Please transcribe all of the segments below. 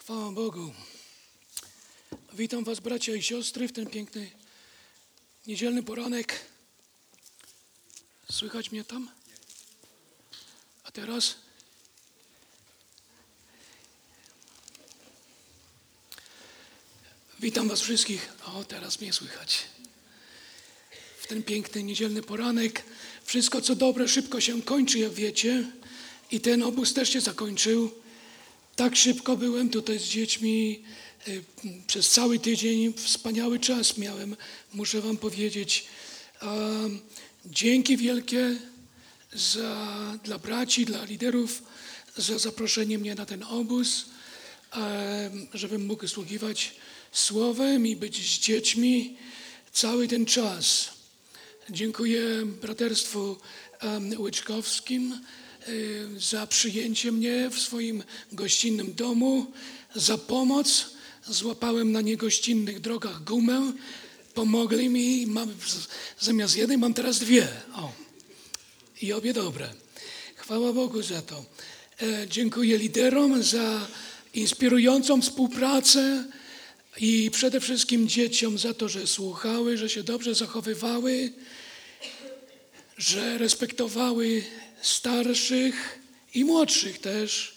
Chwała Bogu. Witam was, bracia i siostry, w ten piękny niedzielny poranek. Słychać mnie tam? A teraz? Witam was wszystkich. O, teraz mnie słychać. W ten piękny niedzielny poranek. Wszystko, co dobre, szybko się kończy, jak wiecie. I ten obóz też się zakończył. Tak szybko byłem tutaj z dziećmi. Przez cały tydzień wspaniały czas miałem, muszę wam powiedzieć. Dzięki wielkie dla braci, dla liderów za zaproszenie mnie na ten obóz, żebym mógł sługiwać słowem i być z dziećmi cały ten czas. Dziękuję braterstwu łyczkowskim za przyjęcie mnie w swoim gościnnym domu, za pomoc. Złapałem na niegościnnych drogach gumę, pomogli mi, zamiast jednej mam teraz dwie. O. I obie dobre. Chwała Bogu za to. Dziękuję liderom za inspirującą współpracę i przede wszystkim dzieciom za to, że słuchały, że się dobrze zachowywały, że respektowały starszych i młodszych też.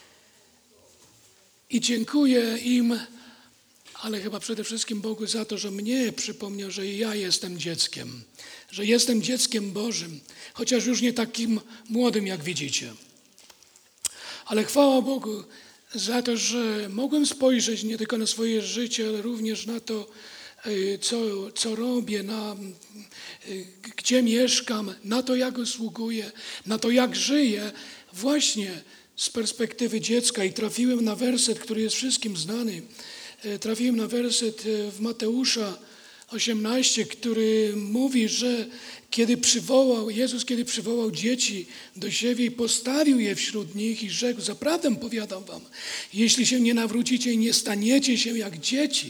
I dziękuję im, ale chyba przede wszystkim Bogu za to, że mnie przypomniał, że ja jestem dzieckiem, że jestem dzieckiem Bożym, chociaż już nie takim młodym, jak widzicie. Ale chwała Bogu za to, że mogłem spojrzeć nie tylko na swoje życie, ale również na to, co robię, gdzie mieszkam, na to, jak usługuję, na to, jak żyję, właśnie z perspektywy dziecka. I trafiłem na werset, który jest wszystkim znany. Trafiłem na werset w Mateusza 18, który mówi, że Jezus kiedy przywołał dzieci do siebie i postawił je wśród nich i rzekł: zaprawdę powiadam wam, jeśli się nie nawrócicie i nie staniecie się jak dzieci,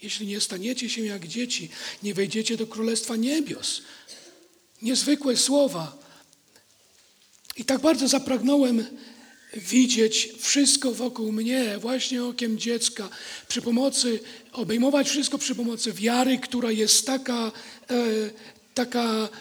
nie wejdziecie do Królestwa Niebios. Niezwykłe słowa. I tak bardzo zapragnąłem widzieć wszystko wokół mnie właśnie okiem dziecka, obejmować wszystko przy pomocy wiary, która jest taka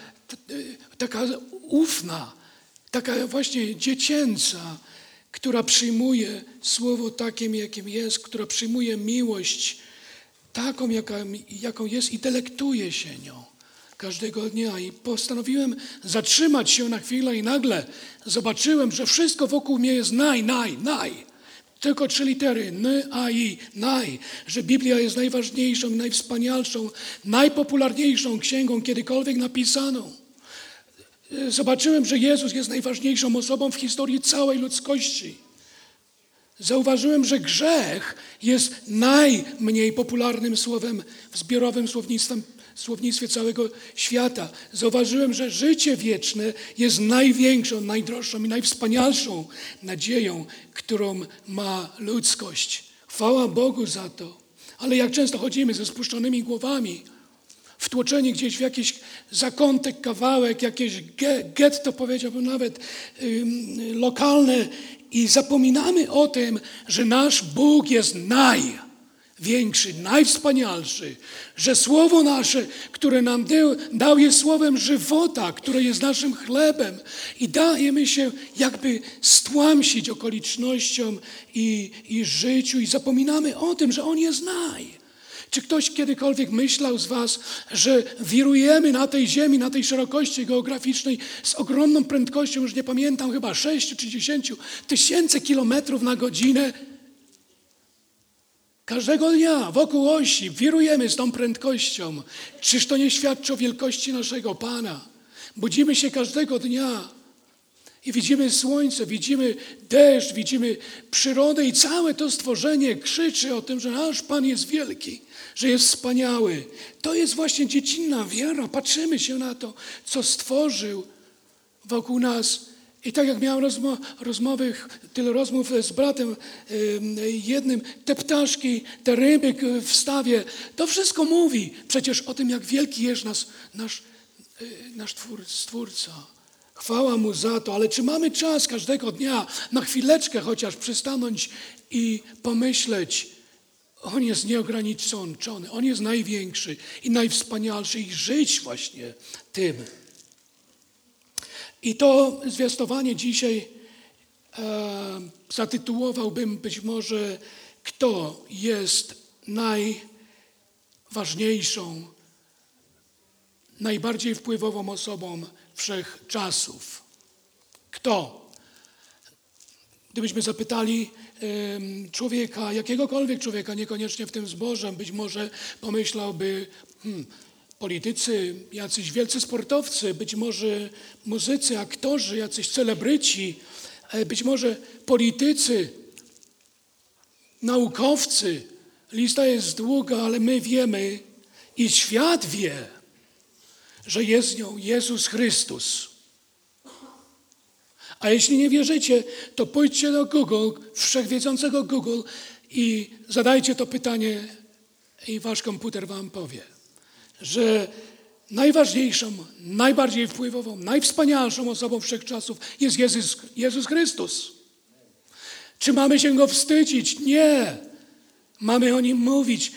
ufna, taka właśnie dziecięca, która przyjmuje słowo takim, jakim jest, która przyjmuje miłość taką, jaką jest i delektuje się nią każdego dnia. I postanowiłem zatrzymać się na chwilę i nagle zobaczyłem, że wszystko wokół mnie jest naj. Tylko 3 litery, N, A, I, naj. Że Biblia jest najważniejszą, najwspanialszą, najpopularniejszą księgą kiedykolwiek napisaną. Zobaczyłem, że Jezus jest najważniejszą osobą w historii całej ludzkości. Zauważyłem, że grzech jest najmniej popularnym słowem w zbiorowym słownictwie całego świata. Zauważyłem, że życie wieczne jest największą, najdroższą i najwspanialszą nadzieją, którą ma ludzkość. Chwała Bogu za to. Ale jak często chodzimy ze spuszczonymi głowami, wtłoczeni gdzieś w jakiś zakątek, kawałek, jakieś getto, powiedziałbym nawet lokalne, i zapominamy o tym, że nasz Bóg jest największy, najwspanialszy, że Słowo nasze, które nam dał, jest Słowem żywota, które jest naszym chlebem i dajemy się jakby stłamsić okolicznościom i życiu i zapominamy o tym, że On jest Czy ktoś kiedykolwiek myślał z was, że wirujemy na tej ziemi, na tej szerokości geograficznej z ogromną prędkością, już nie pamiętam, chyba 6 czy 10 tysięcy kilometrów na godzinę? Każdego dnia wokół osi wirujemy z tą prędkością. Czyż to nie świadczy o wielkości naszego Pana? Budzimy się każdego dnia i widzimy słońce, widzimy deszcz, widzimy przyrodę i całe to stworzenie krzyczy o tym, że nasz Pan jest wielki, że jest wspaniały. To jest właśnie dziecinna wiara. Patrzymy się na to, co stworzył wokół nas. I tak jak miałem tyle rozmów z bratem jednym, te ptaszki, te ryby w stawie, to wszystko mówi przecież o tym, jak wielki jest nasz Stwórca. Chwała Mu za to, ale czy mamy czas każdego dnia na chwileczkę chociaż przystanąć i pomyśleć, On jest nieograniczony, On jest największy i najwspanialszy i żyć właśnie tym. I to zwiastowanie dzisiaj zatytułowałbym być może, kto jest najważniejszą, najbardziej wpływową osobą wszechczasów. Kto? Gdybyśmy zapytali człowieka, jakiegokolwiek człowieka, niekoniecznie w tym zborze, być może pomyślałby politycy, jacyś wielcy sportowcy, być może muzycy, aktorzy, jacyś celebryci, być może politycy, naukowcy. Lista jest długa, ale my wiemy i świat wie, że jest nią Jezus Chrystus. A jeśli nie wierzycie, to pójdźcie do Google, wszechwiedzącego Google i zadajcie to pytanie i wasz komputer wam powie, że najważniejszą, najbardziej wpływową, najwspanialszą osobą wszechczasów jest Jezus Chrystus. Czy mamy się Go wstydzić? Nie. Mamy o Nim mówić.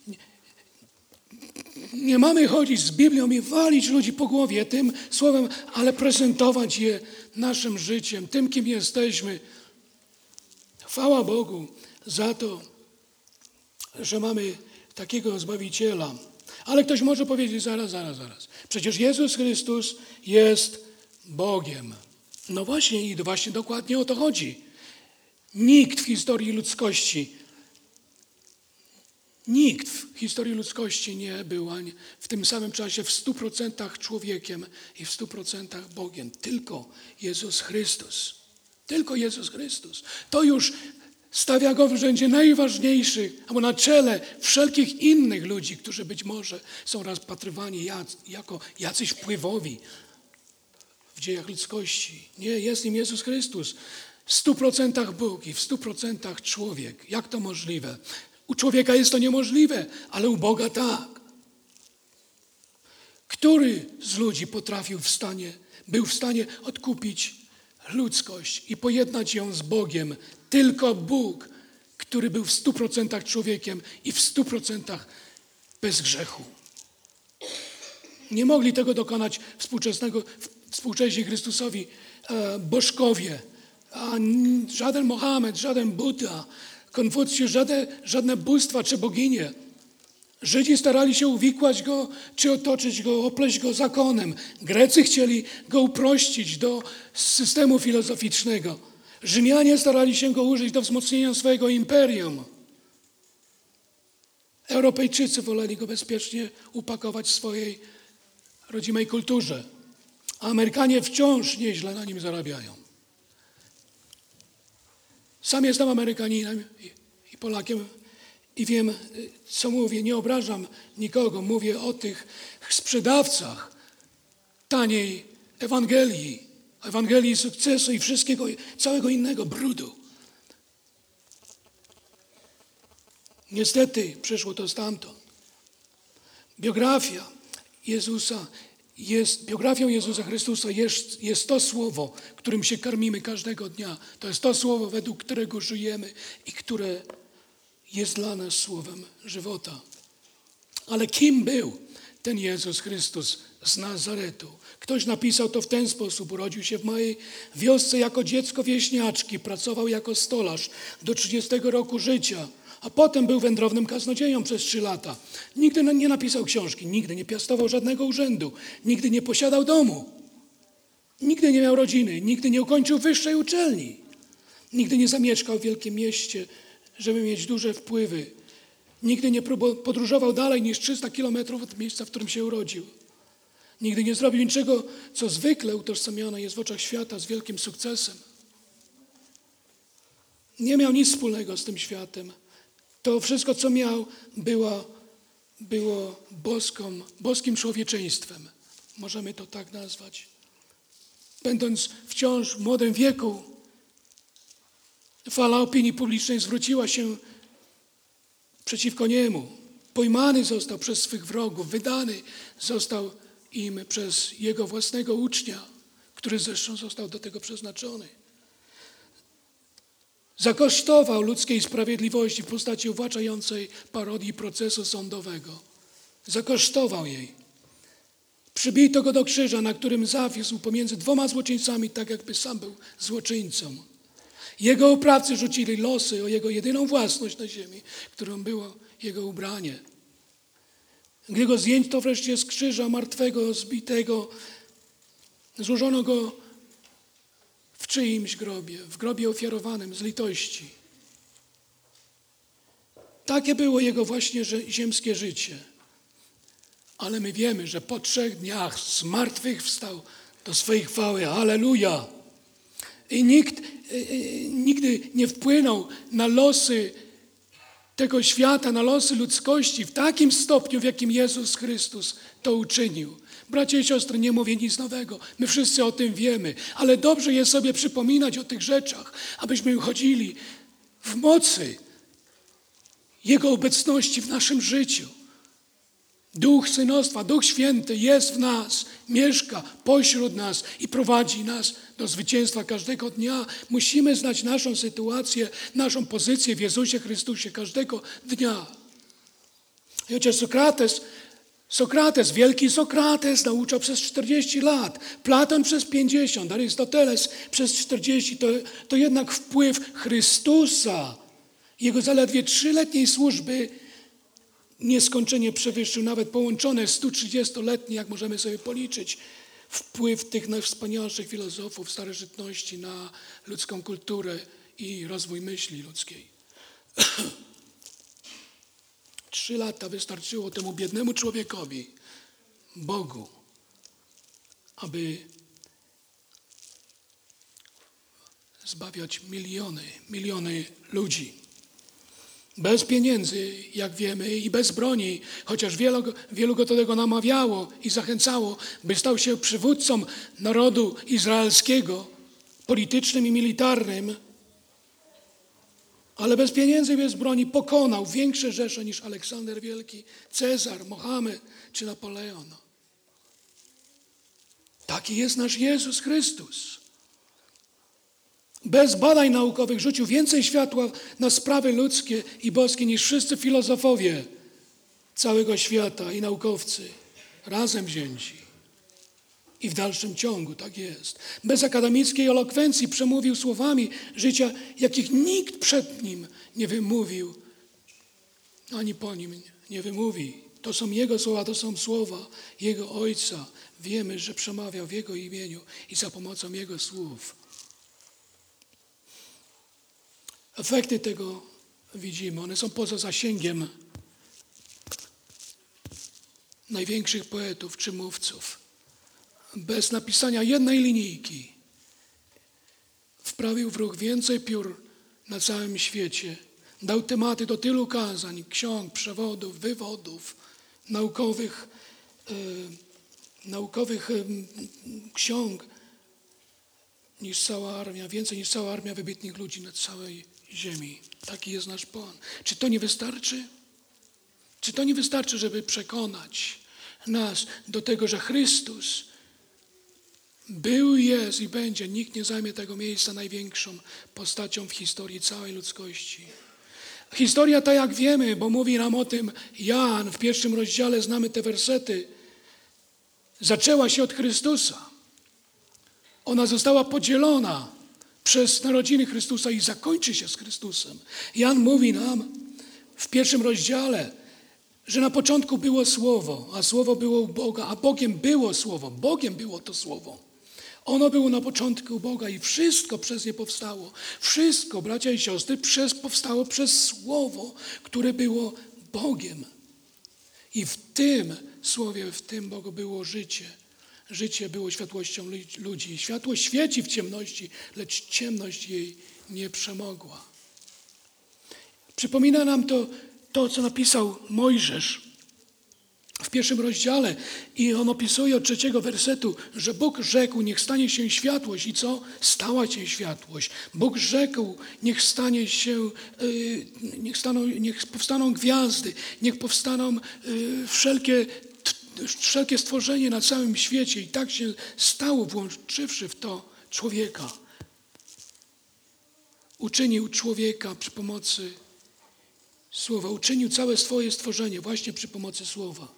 Nie mamy chodzić z Biblią i walić ludzi po głowie tym słowem, ale prezentować je naszym życiem, tym, kim jesteśmy. Chwała Bogu za to, że mamy takiego Zbawiciela. Ale ktoś może powiedzieć, zaraz. Przecież Jezus Chrystus jest Bogiem. No właśnie i właśnie dokładnie o to chodzi. Nikt w historii ludzkości nie był w tym samym czasie w 100% człowiekiem i w 100% Bogiem. Tylko Jezus Chrystus. Tylko Jezus Chrystus. To już stawia Go w rzędzie najważniejszych, albo na czele wszelkich innych ludzi, którzy być może są rozpatrywani jako jacyś wpływowi w dziejach ludzkości. Nie, jest nim Jezus Chrystus. W 100% Bóg i w 100% człowiek. Jak to możliwe? U człowieka jest to niemożliwe, ale u Boga tak. Który z ludzi był w stanie odkupić ludzkość i pojednać ją z Bogiem? Tylko Bóg, który był w 100% człowiekiem i w 100% bez grzechu. Nie mogli tego dokonać współcześni Chrystusowi bożkowie. Żaden Mohamed, żaden Buddha, Konfucjusz, żadne bóstwa czy boginie. Żydzi starali się uwikłać Go, czy otoczyć Go, opleść Go zakonem. Grecy chcieli Go uprościć do systemu filozoficznego. Rzymianie starali się Go użyć do wzmocnienia swojego imperium. Europejczycy woleli Go bezpiecznie upakować w swojej rodzimej kulturze. A Amerykanie wciąż nieźle na nim zarabiają. Sam jestem Amerykaninem i Polakiem i wiem, co mówię. Nie obrażam nikogo. Mówię o tych sprzedawcach taniej Ewangelii sukcesu i wszystkiego, całego innego brudu. Niestety przyszło to stamtąd. Biografią Jezusa Chrystusa jest to słowo, którym się karmimy każdego dnia. To jest to słowo, według którego żyjemy i które jest dla nas słowem żywota. Ale kim był ten Jezus Chrystus z Nazaretu? Ktoś napisał to w ten sposób. Urodził się w mojej wiosce jako dziecko wieśniaczki. Pracował jako stolarz do 30 roku życia. A potem był wędrownym kaznodzieją przez 3 lata. Nigdy nie napisał książki, nigdy nie piastował żadnego urzędu, nigdy nie posiadał domu, nigdy nie miał rodziny, nigdy nie ukończył wyższej uczelni, nigdy nie zamieszkał w wielkim mieście, żeby mieć duże wpływy, nigdy nie podróżował dalej niż 300 kilometrów od miejsca, w którym się urodził. Nigdy nie zrobił niczego, co zwykle utożsamiane jest w oczach świata z wielkim sukcesem. Nie miał nic wspólnego z tym światem. To wszystko, co miał, było boskim człowieczeństwem. Możemy to tak nazwać. Będąc wciąż w młodym wieku, fala opinii publicznej zwróciła się przeciwko niemu. Pojmany został przez swych wrogów, wydany został im przez jego własnego ucznia, który zresztą został do tego przeznaczony. Zakosztował ludzkiej sprawiedliwości w postaci uwłaczającej parodii procesu sądowego. Zakosztował jej. Przybito go do krzyża, na którym zawisł pomiędzy dwoma złoczyńcami, tak jakby sam był złoczyńcą. Jego oprawcy rzucili losy o jego jedyną własność na ziemi, którą było jego ubranie. Gdy go zdjęto wreszcie z krzyża, martwego, zbitego, złożono go w czyimś grobie, w grobie ofiarowanym z litości. Takie było jego właśnie ziemskie życie. Ale my wiemy, że po 3 dniach zmartwychwstał do swej chwały. Halleluja! I nikt nigdy nie wpłynął na losy tego świata, na losy ludzkości w takim stopniu, w jakim Jezus Chrystus to uczynił. Bracia i siostry, nie mówię nic nowego. My wszyscy o tym wiemy, ale dobrze jest sobie przypominać o tych rzeczach, abyśmy chodzili w mocy Jego obecności w naszym życiu. Duch synostwa, Duch Święty jest w nas, mieszka pośród nas i prowadzi nas do zwycięstwa każdego dnia. Musimy znać naszą sytuację, naszą pozycję w Jezusie Chrystusie każdego dnia. I chociaż Sokrates, wielki Sokrates nauczał przez 40 lat, Platon przez 50, Arystoteles przez 40, to jednak wpływ Chrystusa, jego zaledwie 3-letniej służby nieskończenie przewyższył nawet połączone 130-letnie, jak możemy sobie policzyć, wpływ tych najwspanialszych filozofów starożytności na ludzką kulturę i rozwój myśli ludzkiej. 3 lata wystarczyło temu biednemu człowiekowi, Bogu, aby zbawiać miliony ludzi. Bez pieniędzy, jak wiemy, i bez broni, chociaż wielu go do tego namawiało i zachęcało, by stał się przywódcą narodu izraelskiego, politycznym i militarnym, ale bez pieniędzy i bez broni pokonał większe rzesze niż Aleksander Wielki, Cezar, Mohamed czy Napoleon. Taki jest nasz Jezus Chrystus. Bez badań naukowych rzucił więcej światła na sprawy ludzkie i boskie niż wszyscy filozofowie całego świata i naukowcy razem wzięci. I w dalszym ciągu tak jest. Bez akademickiej elokwencji przemówił słowami życia, jakich nikt przed nim nie wymówił, ani po nim nie wymówi. To są Jego słowa, to są słowa Jego Ojca. Wiemy, że przemawiał w Jego imieniu i za pomocą Jego słów. Efekty tego widzimy. One są poza zasięgiem największych poetów czy mówców. Bez napisania jednej linijki wprawił w ruch więcej piór na całym świecie. Dał tematy do tylu kazań, ksiąg, przewodów, wywodów, naukowych ksiąg niż cała armia, więcej niż cała armia wybitnych ludzi na całej ziemi. Taki jest nasz Pan. Czy to nie wystarczy? Czy to nie wystarczy, żeby przekonać nas do tego, że Chrystus był, jest i będzie. Nikt nie zajmie tego miejsca największą postacią w historii całej ludzkości. Historia ta, jak wiemy, bo mówi nam o tym Jan, w 1 rozdziale znamy te wersety, zaczęła się od Chrystusa. Ona została podzielona przez narodziny Chrystusa i zakończy się z Chrystusem. Jan mówi nam w 1 rozdziale, że na początku było Słowo, a Słowo było u Boga, a Bogiem było Słowo. Bogiem było to Słowo. Ono było na początku u Boga i wszystko przez nie powstało. Wszystko, bracia i siostry, powstało przez Słowo, które było Bogiem. I w tym Słowie, w tym Bogu było życie. Życie było światłością ludzi. Światło świeci w ciemności, lecz ciemność jej nie przemogła. Przypomina nam to, co napisał Mojżesz w 1 rozdziale i on opisuje od 3 wersetu, że Bóg rzekł, niech stanie się światłość i co? Stała się światłość. Bóg rzekł, niech powstaną gwiazdy, niech powstaną wszelkie wszelkie stworzenie na całym świecie i tak się stało, włączywszy w to człowieka. Uczynił człowieka przy pomocy słowa. Uczynił całe swoje stworzenie właśnie przy pomocy słowa.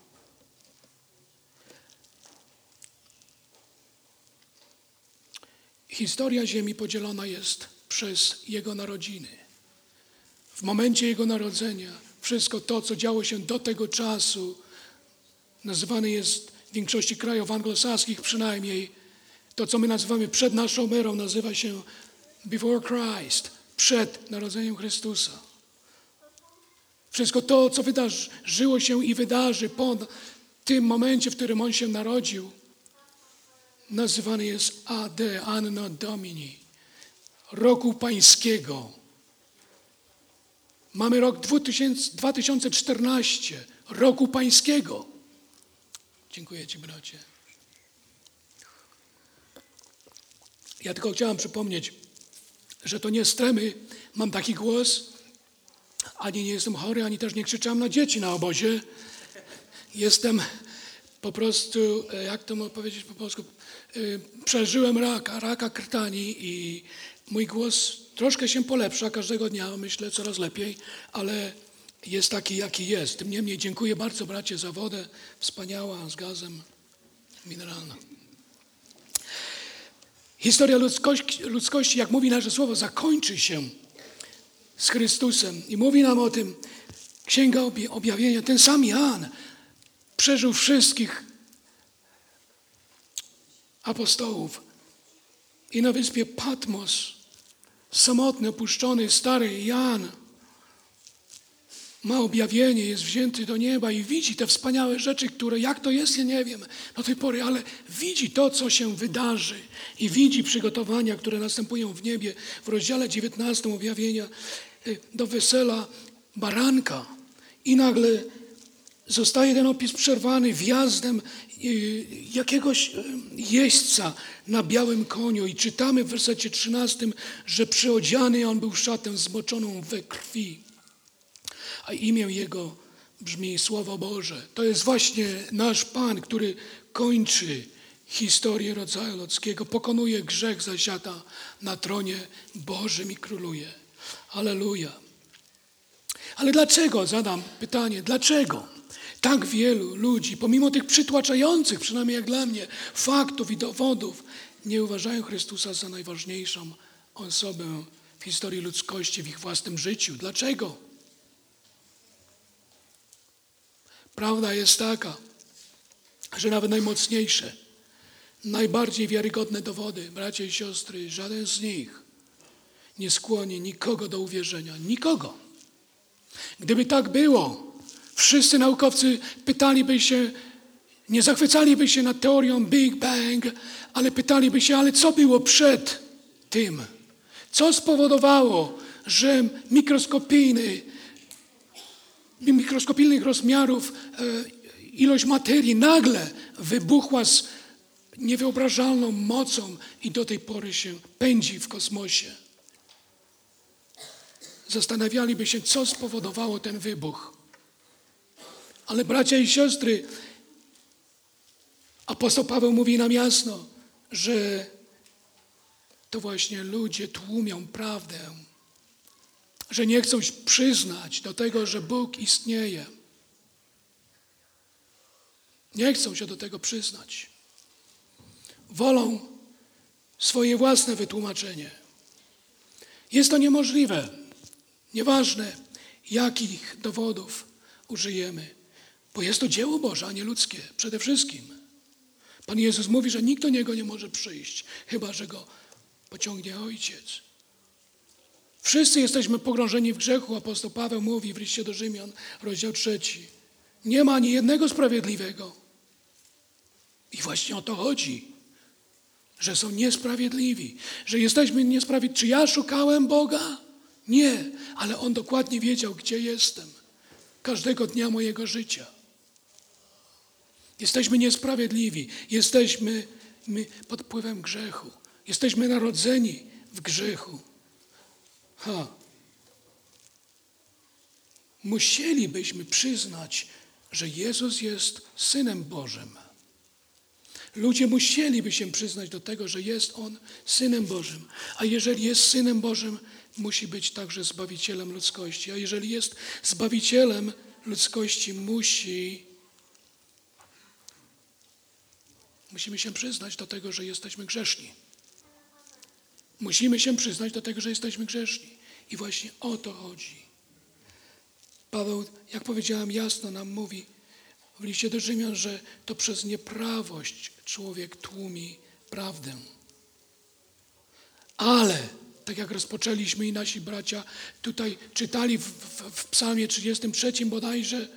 Historia Ziemi podzielona jest przez Jego narodziny. W momencie Jego narodzenia wszystko to, co działo się do tego czasu, nazywane jest w większości krajów anglosaskich przynajmniej, to co my nazywamy przed naszą erą, nazywa się before Christ, przed narodzeniem Chrystusa. Wszystko to, co wydarzyło się i wydarzy po tym momencie, w którym On się narodził, nazywany jest AD, Anno Domini, roku Pańskiego. Mamy rok 2014, roku Pańskiego. Dziękuję Ci, bracie. Ja tylko chciałem przypomnieć, że to nie z tremy mam taki głos, ani nie jestem chory, ani też nie krzyczałem na dzieci na obozie. Jestem po prostu, jak to mogę powiedzieć po polsku, przeżyłem raka krtani i mój głos troszkę się polepsza każdego dnia, myślę coraz lepiej, ale jest taki, jaki jest. Tym niemniej dziękuję bardzo, bracie, za wodę, wspaniała, z gazem, mineralna. Historia ludzkości, jak mówi nasze słowo, zakończy się z Chrystusem. I mówi nam o tym Księga Objawienia. Ten sam Jan przeżył wszystkich apostołów. I na wyspie Patmos, samotny, opuszczony, stary Jan ma objawienie, jest wzięty do nieba i widzi te wspaniałe rzeczy, które, jak to jest, ja nie wiem do tej pory, ale widzi to, co się wydarzy i widzi przygotowania, które następują w niebie. W rozdziale 19 objawienia do wesela baranka i nagle zostaje ten opis przerwany wjazdem jakiegoś jeźdźca na białym koniu i czytamy w wersecie 13, że przyodziany on był szatę zmoczoną we krwi, a imię Jego brzmi Słowo Boże. To jest właśnie nasz Pan, który kończy historię rodzaju ludzkiego, pokonuje grzech, zasiada na tronie Bożym i króluje. Alleluja. Ale dlaczego, zadam pytanie, dlaczego tak wielu ludzi, pomimo tych przytłaczających, przynajmniej jak dla mnie, faktów i dowodów, nie uważają Chrystusa za najważniejszą osobę w historii ludzkości, w ich własnym życiu? Dlaczego? Prawda jest taka, że nawet najmocniejsze, najbardziej wiarygodne dowody, bracia i siostry, żaden z nich nie skłoni nikogo do uwierzenia. Nikogo. Gdyby tak było, wszyscy naukowcy pytaliby się, nie zachwycaliby się nad teorią Big Bang, ale pytaliby się, ale co było przed tym? Co spowodowało, że mikroskopijnych rozmiarów ilość materii nagle wybuchła z niewyobrażalną mocą i do tej pory się pędzi w kosmosie? Zastanawialiby się, co spowodowało ten wybuch. Ale bracia i siostry, apostoł Paweł mówi nam jasno, że to właśnie ludzie tłumią prawdę, że nie chcą się przyznać do tego, że Bóg istnieje. Nie chcą się do tego przyznać. Wolą swoje własne wytłumaczenie. Jest to niemożliwe. Nieważne, jakich dowodów użyjemy, bo jest to dzieło Boże, a nie ludzkie. Przede wszystkim. Pan Jezus mówi, że nikt do Niego nie może przyjść, chyba że Go pociągnie Ojciec. Wszyscy jesteśmy pogrążeni w grzechu. Apostoł Paweł mówi w liście do Rzymian, rozdział 3. Nie ma ani jednego sprawiedliwego. I właśnie o to chodzi, że są niesprawiedliwi, że jesteśmy niesprawiedliwi. Czy ja szukałem Boga? Nie, ale On dokładnie wiedział, gdzie jestem. Każdego dnia mojego życia. Jesteśmy niesprawiedliwi. Jesteśmy pod wpływem grzechu. Jesteśmy narodzeni w grzechu. Musielibyśmy przyznać że Jezus jest Synem Bożym. Ludzie musieliby się przyznać do tego, że jest On Synem Bożym. A jeżeli jest Synem Bożym, musi być także Zbawicielem ludzkości. A jeżeli jest Zbawicielem ludzkości, musimy się przyznać do tego, że jesteśmy grzeszni. Musimy się przyznać do tego, że jesteśmy grzeszni. I właśnie o to chodzi. Paweł, jak powiedziałem, jasno nam mówi w liście do Rzymian, że to przez nieprawość człowiek tłumi prawdę. Ale, tak jak rozpoczęliśmy i nasi bracia tutaj czytali w psalmie 33 bodajże,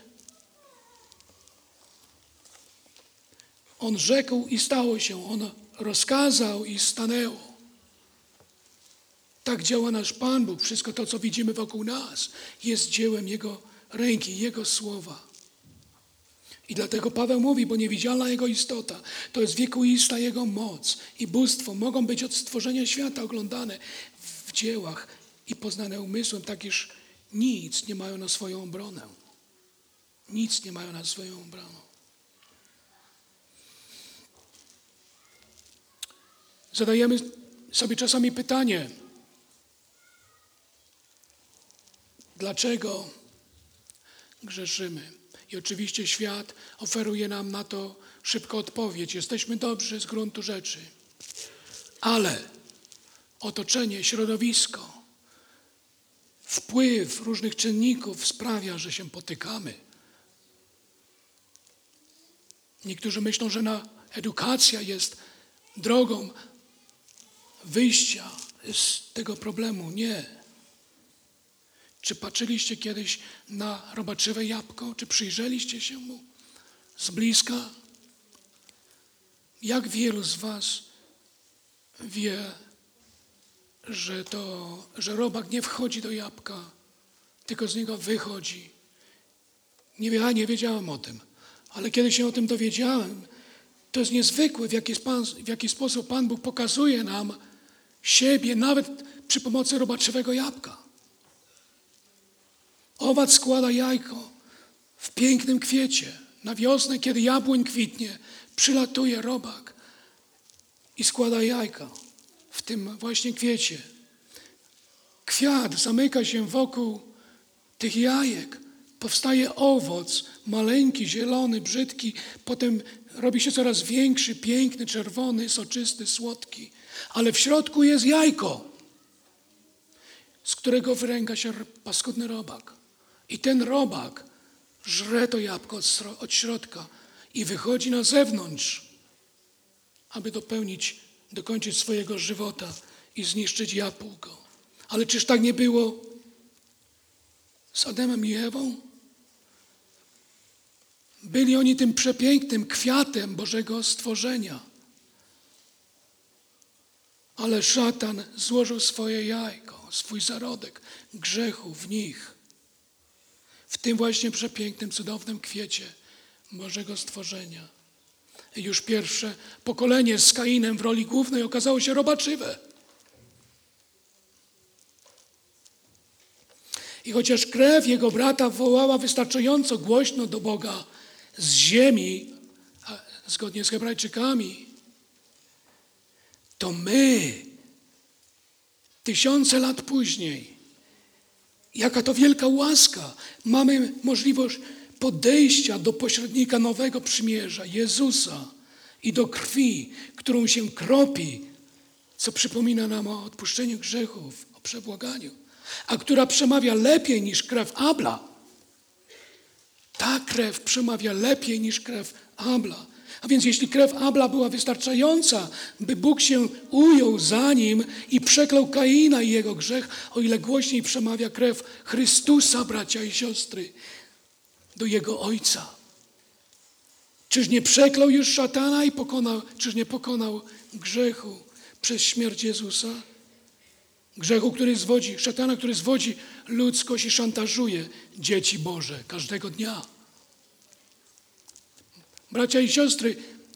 on rzekł i stało się, on rozkazał i stanęło. Tak działa nasz Pan Bóg. Wszystko to, co widzimy wokół nas, jest dziełem Jego ręki, Jego słowa. I dlatego Paweł mówi, bo niewidzialna Jego istota, to jest wiekuista Jego moc i bóstwo mogą być od stworzenia świata oglądane w dziełach i poznane umysłem, tak iż nic nie mają na swoją obronę. Nic nie mają na swoją obronę. Zadajemy sobie czasami pytanie, dlaczego grzeszymy? I oczywiście świat oferuje nam na to szybką odpowiedź. Jesteśmy dobrzy z gruntu rzeczy. Ale otoczenie, środowisko, wpływ różnych czynników sprawia, że się potykamy. Niektórzy myślą, że edukacja jest drogą wyjścia z tego problemu. Nie. Czy patrzyliście kiedyś na robaczywe jabłko? Czy przyjrzeliście się mu z bliska? Jak wielu z was wie, że robak nie wchodzi do jabłka, tylko z niego wychodzi? Ja nie wiedziałem o tym, ale kiedy się o tym dowiedziałem, to jest niezwykłe, w jaki sposób Pan Bóg pokazuje nam siebie nawet przy pomocy robaczywego jabłka. Owad składa jajko w pięknym kwiecie. Na wiosnę, kiedy jabłoń kwitnie, przylatuje robak i składa jajka w tym właśnie kwiecie. Kwiat zamyka się wokół tych jajek. Powstaje owoc, maleńki, zielony, brzydki. Potem robi się coraz większy, piękny, czerwony, soczysty, słodki. Ale w środku jest jajko, z którego wyręga się paskudny robak. I ten robak żre to jabłko od środka i wychodzi na zewnątrz, aby dokończyć swojego żywota i zniszczyć jabłko. Ale czyż tak nie było z Adamem i Ewą? Byli oni tym przepięknym kwiatem Bożego stworzenia. Ale szatan złożył swoje jajko, swój zarodek grzechu w nich. W tym właśnie przepięknym, cudownym kwiecie Bożego stworzenia. I już pierwsze pokolenie z Kainem w roli głównej okazało się robaczywe. I chociaż krew jego brata wołała wystarczająco głośno do Boga z ziemi, zgodnie z Hebrajczykami, to my, 1000 lat później, jaka to wielka łaska, mamy możliwość podejścia do pośrednika nowego przymierza, Jezusa, i do krwi, którą się kropi, co przypomina nam o odpuszczeniu grzechów, o przebłaganiu, a która przemawia lepiej niż krew Abla. Ta krew przemawia lepiej niż krew Abla. A więc jeśli krew Abla była wystarczająca, by Bóg się ujął za nim i przeklął Kaina i jego grzech, o ile głośniej przemawia krew Chrystusa, bracia i siostry, do jego Ojca. Czyż nie przeklął już szatana i czyż nie pokonał grzechu przez śmierć Jezusa? Grzechu, szatana, który zwodzi ludzkość i szantażuje dzieci Boże każdego dnia. Bracia i siostry,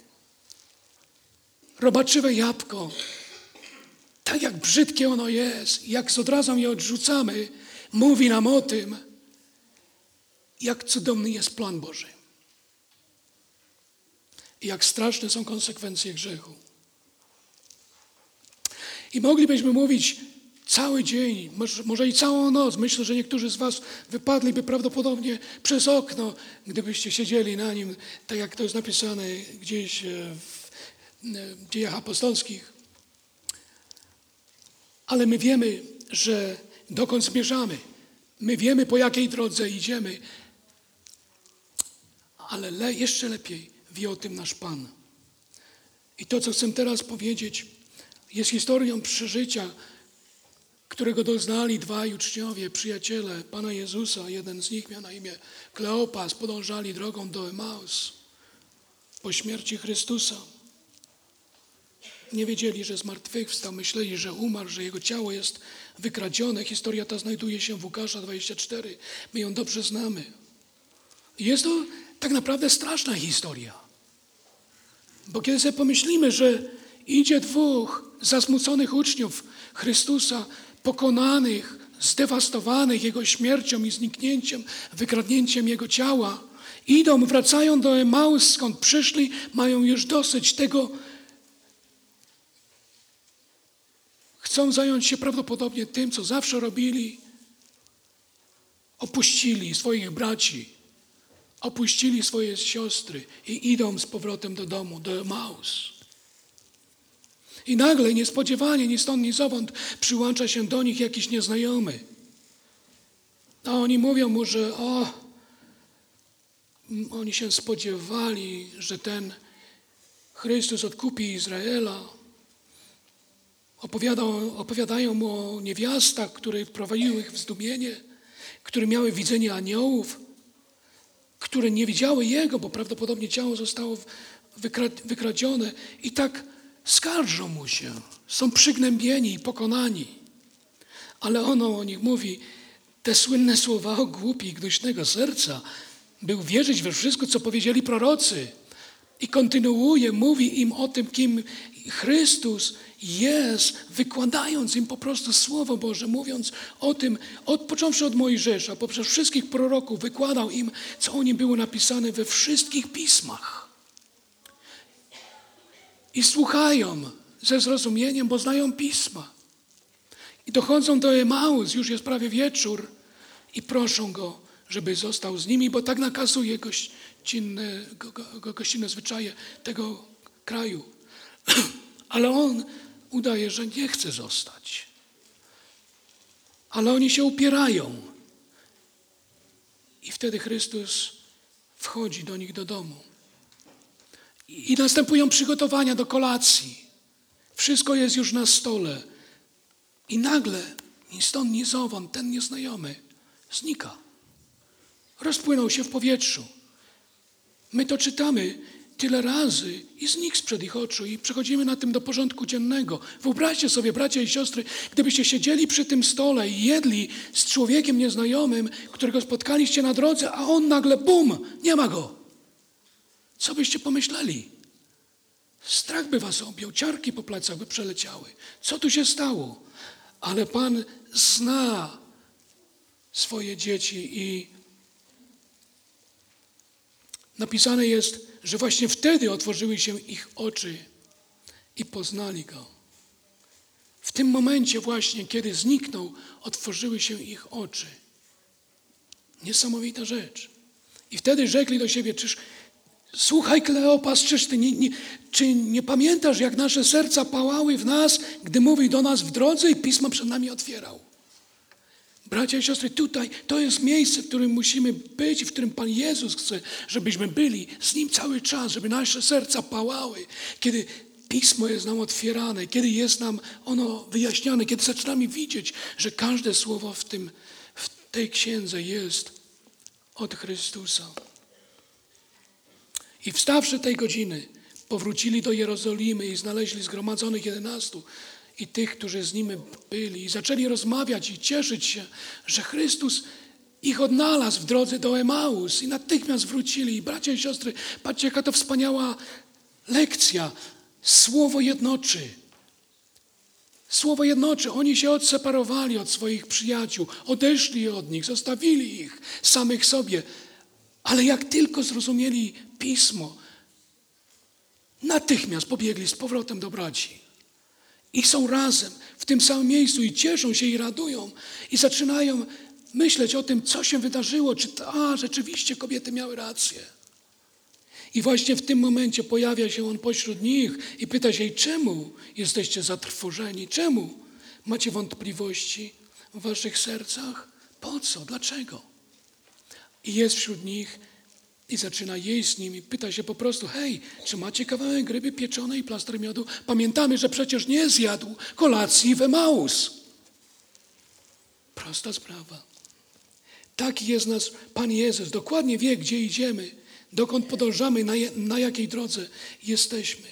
robaczywe jabłko, tak jak brzydkie ono jest, jak z odrazą je odrzucamy, mówi nam o tym, jak cudowny jest plan Boży. i jak straszne są konsekwencje grzechu. I moglibyśmy mówić cały dzień, może i całą noc. Myślę, że niektórzy z was wypadliby prawdopodobnie przez okno, gdybyście siedzieli na nim, tak jak to jest napisane gdzieś w Dziejach Apostolskich. Ale my wiemy, że dokąd zmierzamy. My wiemy, po jakiej drodze idziemy. Ale jeszcze lepiej wie o tym nasz Pan. I to, co chcę teraz powiedzieć, jest historią przeżycia, którego doznali dwaj uczniowie, przyjaciele Pana Jezusa. Jeden z nich miał na imię Kleopas. Podążali drogą do Emaus po śmierci Chrystusa. Nie wiedzieli, że zmartwychwstał. Myśleli, że umarł, że jego ciało jest wykradzione. Historia ta znajduje się w Łukasza 24. My ją dobrze znamy. Jest to tak naprawdę straszna historia. Bo kiedy sobie pomyślimy, że idzie dwóch zasmuconych uczniów Chrystusa, pokonanych, zdewastowanych Jego śmiercią i zniknięciem, wykradnięciem Jego ciała, idą, wracają do Emaus, skąd przyszli, mają już dosyć tego. Chcą zająć się prawdopodobnie tym, co zawsze robili. Opuścili swoich braci, opuścili swoje siostry i idą z powrotem do domu, do Emaus. I nagle, niespodziewanie, ni stąd, ni zowąd przyłącza się do nich jakiś nieznajomy. A oni mówią mu, że oni się spodziewali, że ten Chrystus odkupi Izraela. Opowiadają mu o niewiastach, które wprowadziły ich w zdumienie, które miały widzenie aniołów, które nie widziały Jego, bo prawdopodobnie ciało zostało wykradzione. I tak skarżą mu się, są przygnębieni i pokonani. Ale ono o nich mówi, te słynne słowa o głupi i gnuśnego serca, był wierzyć we wszystko, co powiedzieli prorocy. I kontynuuje, mówi im o tym, kim Chrystus jest, wykładając im po prostu Słowo Boże, mówiąc o tym, począwszy od Mojżesza, poprzez wszystkich proroków, wykładał im, co o nim było napisane we wszystkich pismach. I słuchają ze zrozumieniem, bo znają pisma. I dochodzą do Emaus, już jest prawie wieczór i proszą go, żeby został z nimi, bo tak nakazuje gościnne zwyczaje tego kraju. Ale on udaje, że nie chce zostać. Ale oni się upierają. I wtedy Chrystus wchodzi do nich do domu. I następują przygotowania do kolacji. Wszystko jest już na stole. I nagle, ni stąd, ni zowąd, ten nieznajomy znika. Rozpłynął się w powietrzu. My to czytamy tyle razy i znikł sprzed ich oczu i przechodzimy na tym do porządku dziennego. Wyobraźcie sobie, bracia i siostry, gdybyście siedzieli przy tym stole i jedli z człowiekiem nieznajomym, którego spotkaliście na drodze, a on nagle bum, nie ma go. Co byście pomyśleli? Strach by was objął, ciarki po plecach by przeleciały. Co tu się stało? Ale Pan zna swoje dzieci i napisane jest, że właśnie wtedy otworzyły się ich oczy i poznali Go. W tym momencie właśnie, kiedy zniknął, otworzyły się ich oczy. Niesamowita rzecz. I wtedy rzekli do siebie, słuchaj Kleopas, czy nie pamiętasz, jak nasze serca pałały w nas, gdy mówił do nas w drodze i Pismo przed nami otwierał? Bracia i siostry, tutaj to jest miejsce, w którym musimy być, w którym Pan Jezus chce, żebyśmy byli z Nim cały czas, żeby nasze serca pałały, kiedy Pismo jest nam otwierane, kiedy jest nam ono wyjaśniane, kiedy zaczynamy widzieć, że każde słowo w tej księdze jest od Chrystusa. I wstawszy tej godziny, powrócili do Jerozolimy i znaleźli zgromadzonych 11 i tych, którzy z nimi byli. I zaczęli rozmawiać i cieszyć się, że Chrystus ich odnalazł w drodze do Emaus. I natychmiast wrócili. I bracia i siostry, patrzcie, jaka to wspaniała lekcja. Słowo jednoczy. Słowo jednoczy. Oni się odseparowali od swoich przyjaciół. Odeszli od nich, zostawili ich samych sobie. Ale jak tylko zrozumieli Pismo, natychmiast pobiegli z powrotem do braci. I są razem w tym samym miejscu i cieszą się i radują i zaczynają myśleć o tym, co się wydarzyło, czy rzeczywiście kobiety miały rację. I właśnie w tym momencie pojawia się on pośród nich i pyta się, czemu jesteście zatrwożeni? Czemu macie wątpliwości w waszych sercach? Po co? Dlaczego? I jest wśród nich i zaczyna jeść z nimi. Pyta się po prostu, hej, czy macie kawałek ryby pieczonej i plaster miodu? Pamiętamy, że przecież nie zjadł kolacji w Emaus. Prosta sprawa. Taki jest nasz Pan Jezus. Dokładnie wie, gdzie idziemy, dokąd podążamy, na jakiej drodze jesteśmy.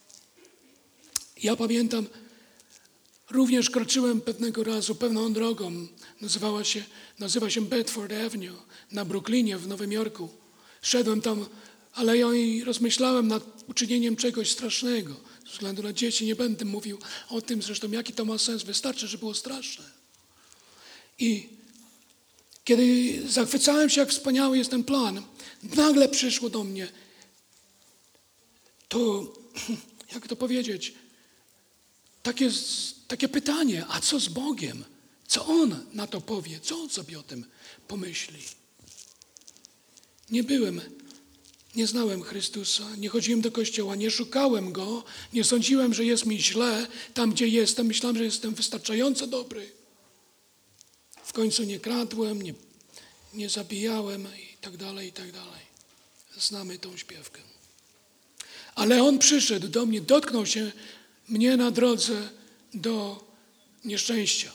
Ja pamiętam, również kroczyłem pewnego razu pewną drogą. Nazywa się Bedford Avenue na Brooklynie w Nowym Jorku. Szedłem tam aleją i rozmyślałem nad uczynieniem czegoś strasznego. Ze względu na dzieci nie będę mówił o tym, zresztą jaki to ma sens. Wystarczy, że było straszne. I kiedy zachwycałem się, jak wspaniały jest ten plan, nagle przyszło do mnie to, jak to powiedzieć, takie pytanie, a co z Bogiem? Co On na to powie? Co On sobie o tym pomyśli? Nie znałem Chrystusa, nie chodziłem do kościoła, nie szukałem Go, nie sądziłem, że jest mi źle tam, gdzie jestem. Myślałem, że jestem wystarczająco dobry. W końcu nie kradłem, nie zabijałem i tak dalej, i tak dalej. Znamy tą śpiewkę. Ale On przyszedł do mnie, dotknął się mnie na drodze do nieszczęścia.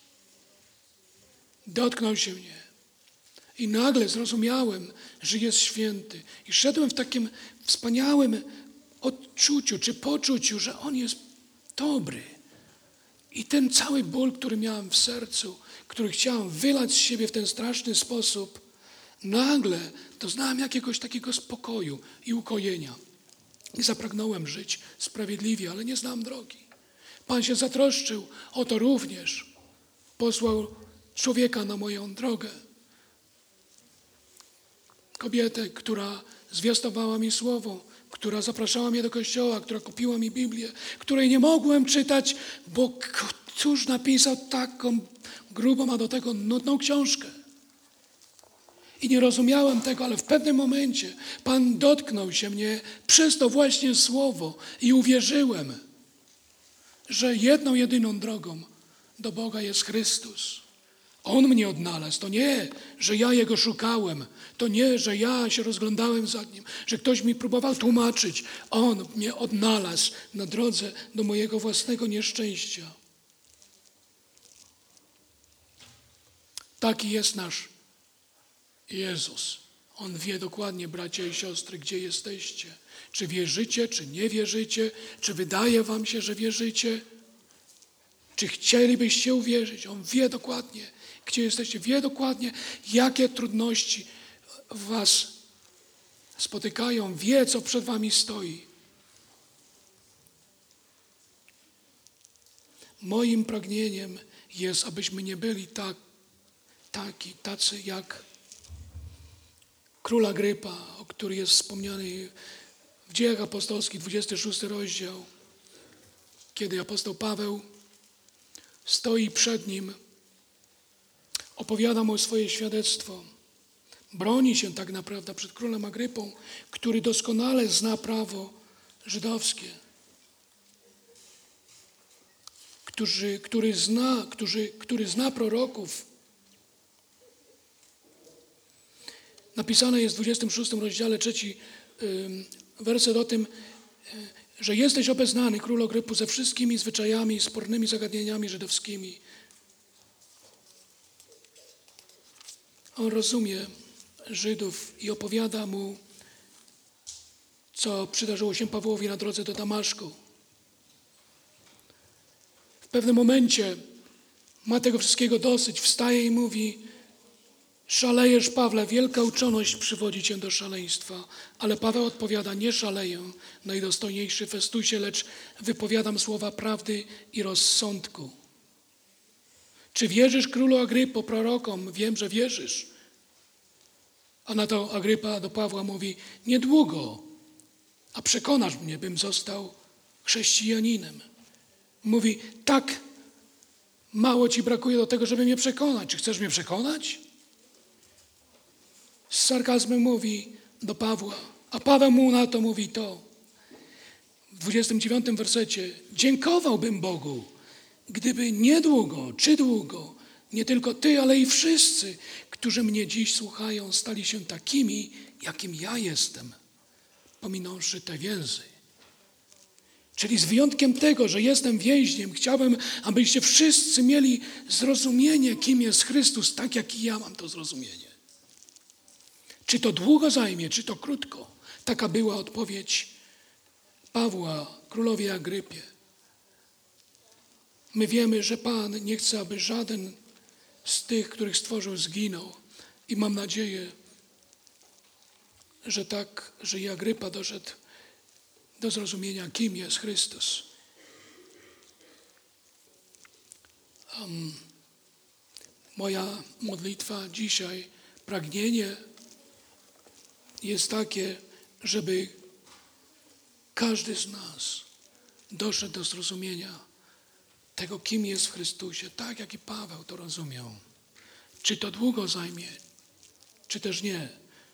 Dotknął się mnie. I nagle zrozumiałem, że jest święty. I szedłem w takim wspaniałym odczuciu czy poczuciu, że On jest dobry. I ten cały ból, który miałem w sercu, który chciałem wylać z siebie w ten straszny sposób, nagle doznałem jakiegoś takiego spokoju i ukojenia. I zapragnąłem żyć sprawiedliwie, ale nie znam drogi. Pan się zatroszczył o to również. Posłał człowieka na moją drogę. Kobietę, która zwiastowała mi słowo, która zapraszała mnie do kościoła, która kupiła mi Biblię, której nie mogłem czytać, bo cóż napisał taką grubą, a do tego nudną książkę. I nie rozumiałem tego, ale w pewnym momencie Pan dotknął się mnie przez to właśnie słowo i uwierzyłem, że jedną, jedyną drogą do Boga jest Chrystus. On mnie odnalazł. To nie, że ja Jego szukałem. To nie, że ja się rozglądałem za Nim, że ktoś mi próbował tłumaczyć. On mnie odnalazł na drodze do mojego własnego nieszczęścia. Taki jest nasz Jezus. On wie dokładnie, bracia i siostry, gdzie jesteście. Czy wierzycie, czy nie wierzycie, czy wydaje wam się, że wierzycie, czy chcielibyście uwierzyć. On wie dokładnie, gdzie jesteście. Wie dokładnie, jakie trudności was spotykają. Wie, co przed wami stoi. Moim pragnieniem jest, abyśmy nie byli tacy jak król Agrypa, o który jest wspomniany w Dziejach Apostolskich, 26 rozdział, kiedy apostoł Paweł stoi przed nim, opowiada mu swoje świadectwo. Broni się tak naprawdę przed królem Agrypą, który doskonale zna prawo żydowskie. Który zna proroków. Napisane jest w 26 rozdziale 3 werset o tym, że jesteś obeznany, król Agrypu, ze wszystkimi zwyczajami i spornymi zagadnieniami żydowskimi. On rozumie Żydów i opowiada mu, co przydarzyło się Pawłowi na drodze do Damaszku. W pewnym momencie ma tego wszystkiego dosyć, wstaje i mówi: szalejesz, Pawle, wielka uczoność przywodzi cię do szaleństwa. Ale Paweł odpowiada: nie szaleję, najdostojniejszy Festusie, lecz wypowiadam słowa prawdy i rozsądku. Czy wierzysz, królu Agrypo, prorokom? Wiem, że wierzysz. A na to Agrypa do Pawła mówi: niedługo a przekonasz mnie, bym został chrześcijaninem. Mówi, tak mało ci brakuje do tego, żeby mnie przekonać. Czy chcesz mnie przekonać? Z sarkazmem mówi do Pawła, a Paweł mu na to mówi to. W 29 wersecie, dziękowałbym Bogu, gdyby niedługo czy długo, nie tylko ty, ale i wszyscy, którzy mnie dziś słuchają, stali się takimi, jakim ja jestem, pominąwszy te więzy. Czyli z wyjątkiem tego, że jestem więźniem, chciałbym, abyście wszyscy mieli zrozumienie, kim jest Chrystus, tak jak i ja mam to zrozumienie. Czy to długo zajmie, czy to krótko? Taka była odpowiedź Pawła królowi Agrypie. My wiemy, że Pan nie chce, aby żaden z tych, których stworzył, zginął. I mam nadzieję, że tak, że i Agrypa doszedł do zrozumienia, kim jest Chrystus. Moja modlitwa dzisiaj, pragnienie jest takie, żeby każdy z nas doszedł do zrozumienia tego, kim jest w Chrystusie, tak jak i Paweł to rozumiał. Czy to długo zajmie, czy też nie.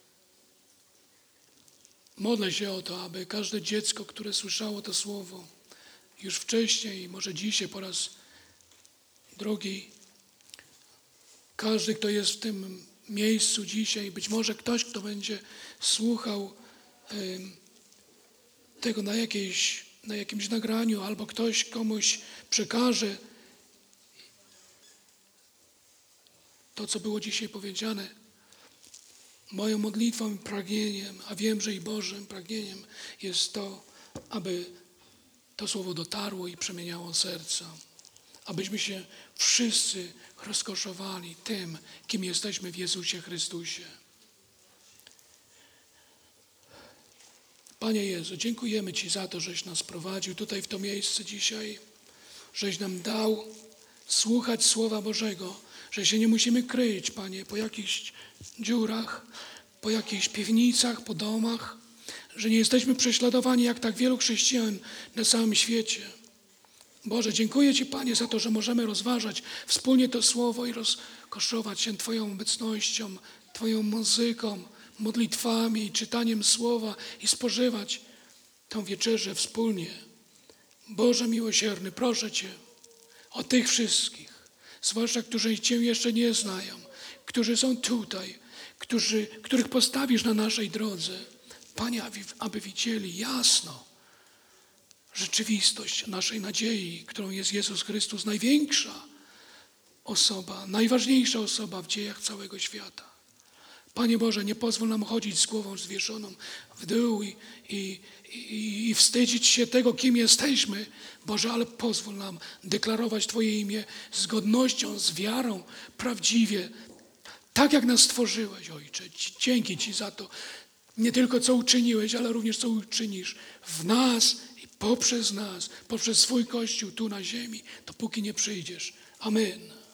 Modlę się o to, aby każde dziecko, które słyszało to słowo już wcześniej, może dzisiaj po raz drugi, każdy, kto jest w tym miejscu dzisiaj, być może ktoś, kto będzie słuchał tego na jakimś nagraniu, albo ktoś komuś przekaże to, co było dzisiaj powiedziane. Moją modlitwą i pragnieniem, a wiem, że i Bożym pragnieniem jest to, aby to słowo dotarło i przemieniało serca. Abyśmy się wszyscy rozkoszowali tym, kim jesteśmy w Jezusie Chrystusie. Panie Jezu, dziękujemy Ci za to, żeś nas prowadził tutaj w to miejsce dzisiaj, żeś nam dał słuchać Słowa Bożego, że się nie musimy kryć, Panie, po jakichś dziurach, po jakichś piwnicach, po domach, że nie jesteśmy prześladowani jak tak wielu chrześcijan na całym świecie. Boże, dziękuję Ci, Panie, za to, że możemy rozważać wspólnie to Słowo i rozkoszować się Twoją obecnością, Twoją muzyką, modlitwami i czytaniem Słowa i spożywać tę wieczerzę wspólnie. Boże miłosierny, proszę Cię o tych wszystkich, zwłaszcza którzy Cię jeszcze nie znają, którzy są tutaj, których postawisz na naszej drodze. Panie, aby widzieli jasno rzeczywistość naszej nadziei, którą jest Jezus Chrystus, największa osoba, najważniejsza osoba w dziejach całego świata. Panie Boże, nie pozwól nam chodzić z głową zwieszoną w dół i wstydzić się tego, kim jesteśmy. Boże, ale pozwól nam deklarować Twoje imię z godnością, z wiarą, prawdziwie, tak jak nas stworzyłeś, Ojcze. Dzięki Ci za to, nie tylko co uczyniłeś, ale również co uczynisz w nas i poprzez nas, poprzez swój Kościół tu na ziemi, dopóki nie przyjdziesz. Amen.